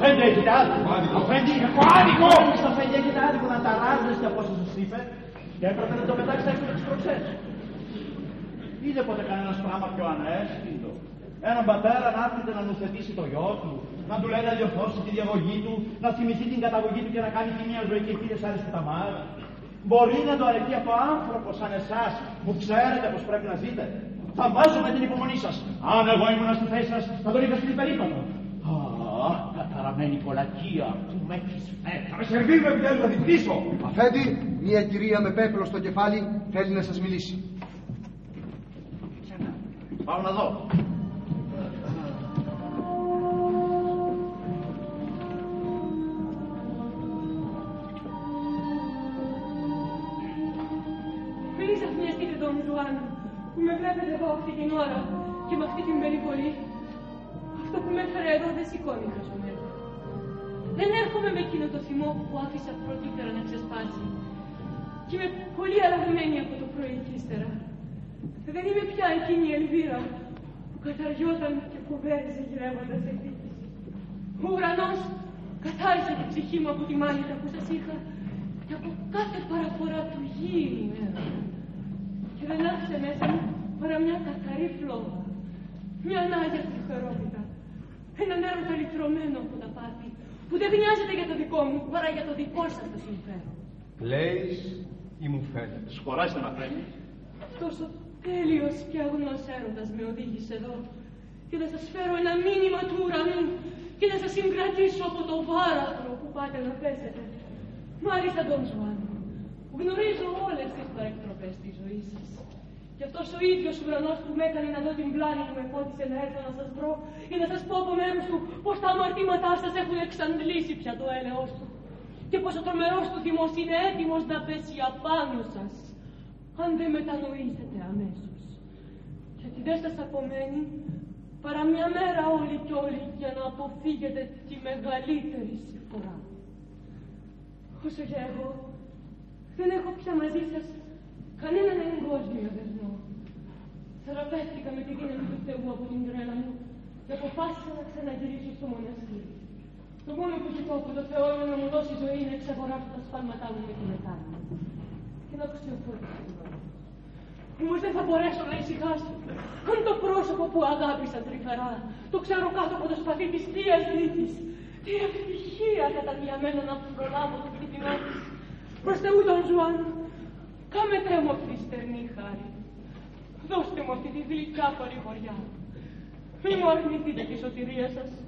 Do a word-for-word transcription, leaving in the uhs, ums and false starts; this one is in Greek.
Αφέντη έχετε άδικο. Αφέντη έχω άδικο. Αφέντη έχετε άδικο να ταράζεστε από όσο σας είπε και έπρεπε να το πετάξετε έξω από τις προξές. Είδε ποτέ κανένας πράγμα πιο ανέστητο? Έναν πατέρα να έρχεται να νουθετήσει το γιο του, να του λέει να διορθώσει τη διαγωγή του, να θυμηθεί την καταγωγή του και να κάνει τη μία ζωή και χίλιες άλλες που τα μάτια. Μπορεί να το αρεθεί από άνθρωπο σαν εσάς που ξέρετε πως πρέπει να ζείτε? Θα βάζω με την υπομονή σας. Αν εγώ ήμουν στη θέση σας, θα τον είχα στην υπερήπατο. Α, καταραμένη κολακία που με έχεις φέρει. Θα με σερβίρουμε επιτέλους να την πτήσω. Αφέντη, μια κυρία με πέπλο στο κεφάλι θέλει να σας μιλήσει. Πάω να δω. Μην ξαφνιαστείτε τον Ζουάν που με βλέπετε εδώ αυτή την ώρα και με αυτή την περιβολή. Αυτό που με έφερε εδώ δεν σηκώνει χασμένο. Δεν έρχομαι με εκείνο το θυμό που άφησα πρωτήτερα να ξεσπάσει. Και είμαι πολύ αλλαγμένη από το πρωί και ύστερα. Δεν είμαι πια εκείνη η Ελβίρα που καταριόταν και φοβέριζε γυρεύοντας εκδίκηση. Ο ουρανός καθάρισε την ψυχή μου από τη μάνικα που σας είχα και από κάθε παραφορά του γύρι έρωτα. Και δεν άφησε μέσα μου παρά μια καθαρή φλόγα, μια ανάγια τριχερότητα, έναν έρωτα λυτρωμένο από τα πάθη που δεν νοιάζεται για το δικό μου παρά για το δικό σας το συμφέρον. Λέεις ή μου φαίνεται? Σχολάστε να φαίνεις. Αυτός ο τέλειος και αγνός έρωτας με οδήγησε εδώ και να σας φέρω ένα μήνυμα του ουρανού και να σας συγκρατήσω από το βάραθρο που πάτε να πέσετε. Μάλιστα τον Ζουάνο, που γνωρίζω όλες τις παρεκτροπές της ζωής σας. Και αυτός ο ίδιος ουρανός που με έκανε να δω την πλάνη που με πότισε να έρθω να σας βρω ή να σας πω από μέρους του πως τα αμαρτήματά σας έχουν εξαντλήσει πια το έλεος του και πως ο τρομερός του θυμός είναι έτοιμος να πέσει απάνω σας αν δεν μετανοήσετε αμέσως. Γιατί δεν σας απομένει παρά μια μέρα όλοι κι όλοι για να αποφύγετε τη μεγαλύτερη συμφορά. Όσο για εγώ, δεν έχω πια μαζί σας κανέναν εγκόσμιο δεσμό. Θεραπεύτηκα με τη δύναμη του Θεού από την τρέλα μου και αποφάσισα να ξαναγυρίσω στο μοναστήρι. Το μόνο που ζητώ από το Θεό είναι να μου δώσει ζωή να εξαγοράσω τα σπάλματά μου με τη μετάνοια και να αξιοφόρτω την ώρα. Όμως δεν θα μπορέσω να ησυχάσω αν το πρόσωπο που αγάπησα τρυφερά το ξέρω κάτω από το σπαθί της θείας νίκης. Τι ευτυχία θα ήταν για μένα να προλάβω το χτυπηνό της. Προς Θεού τον Ζουάν, κάμετε μου αυτή τη στερνή χάρη. Δώστε μου αυτή τη γλυκά παρηγοριά. Μη μου αρνηθείτε τη σωτηρία σας.